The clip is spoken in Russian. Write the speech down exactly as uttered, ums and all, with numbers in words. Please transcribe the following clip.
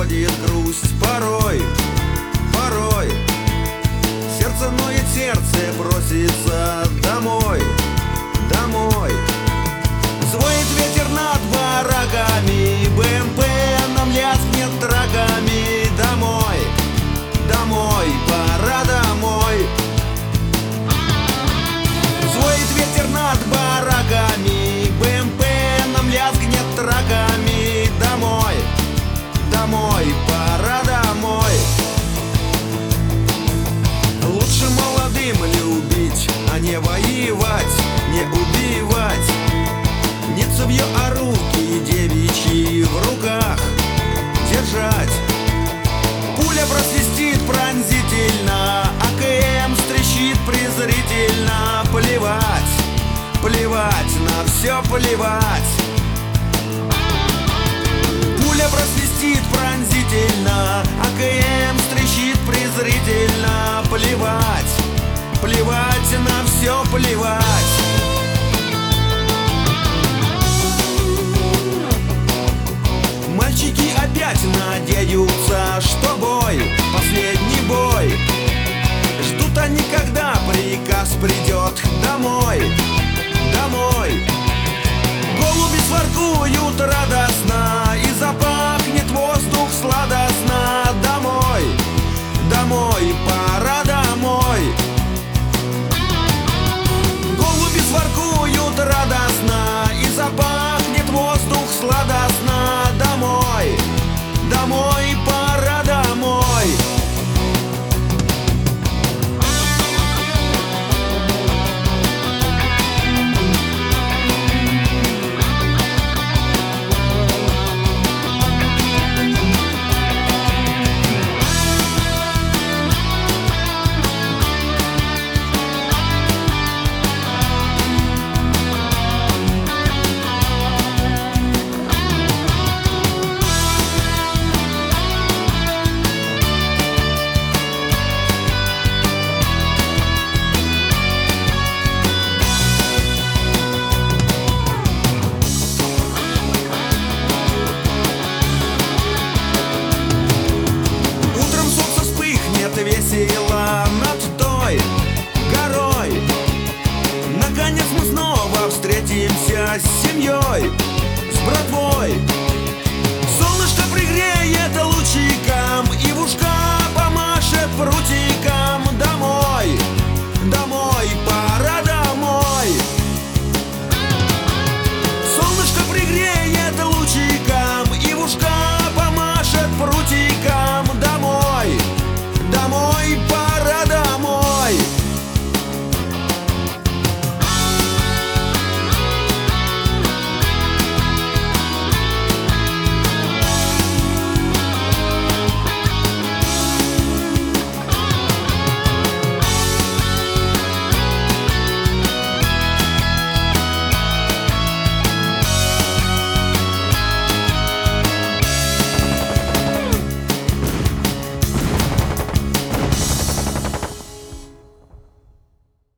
приходит грусть порой, порой. Сердце ноет, сердце просится домой, домой. Взвоет ветер над бараками, БМП нам лязгнет траками. Домой, домой, пора домой. Взвоет ветер над бараками, БМП нам лязгнет траками. Домой, домой, пора домой. Лучше молодым любить, а не воевать, не убивать. Не цевье, а руки девичьи в руках держать. Пуля просвистит пронзительно, АКМ стрещит презрительно. Плевать, плевать, на все плевать. Пуля просвистит пронзительно, АКМ стрещит презрительно. Плевать, плевать, на все плевать. Мальчики опять надеются, что бой, последний бой. Ждут они, когда приказ придет домой, домой. Голуби своркуют радостно, и запахнет воздух сладостно. Домой, домой, пора домой. Голуби своркуют радостно, и запахнет воздух сладостно. Домой, домой, пора домой. Весело над той горой. Наконец мы снова встретимся с семьей, с братвой. Солнышко пригреет лучиком, и в ушка помашет прутик.